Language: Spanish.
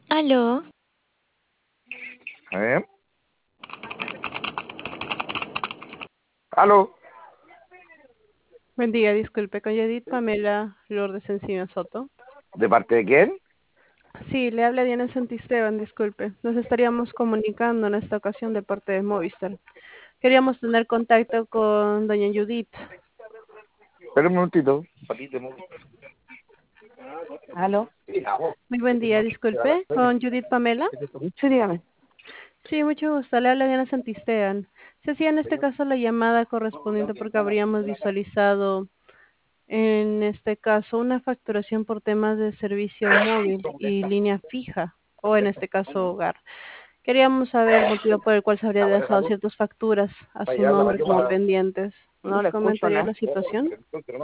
Aló, ¿Eh? ¿Aló? Buen día, disculpe, con Edith Pamela Lourdes Encina Soto. ¿De parte de quién? Sí, le habla Diana Santisteban, disculpe. Nos estaríamos comunicando en esta ocasión de parte de Movistar. Queríamos tener contacto con doña Judith. Espera un momentito. ¿Aló? Muy buen día, disculpe, con Judith Pamela. Sí, dígame. Sí, mucho gusto, le habla Diana Santisteban. Se hacía en este caso la llamada correspondiente porque habríamos visualizado en este caso una facturación por temas de servicio móvil y línea fija, o en este caso hogar. Queríamos saber el motivo por el cual se habría dejado ciertas facturas a su nombre como pendientes. No ¿Nos le escucho comentaría nada. la situación?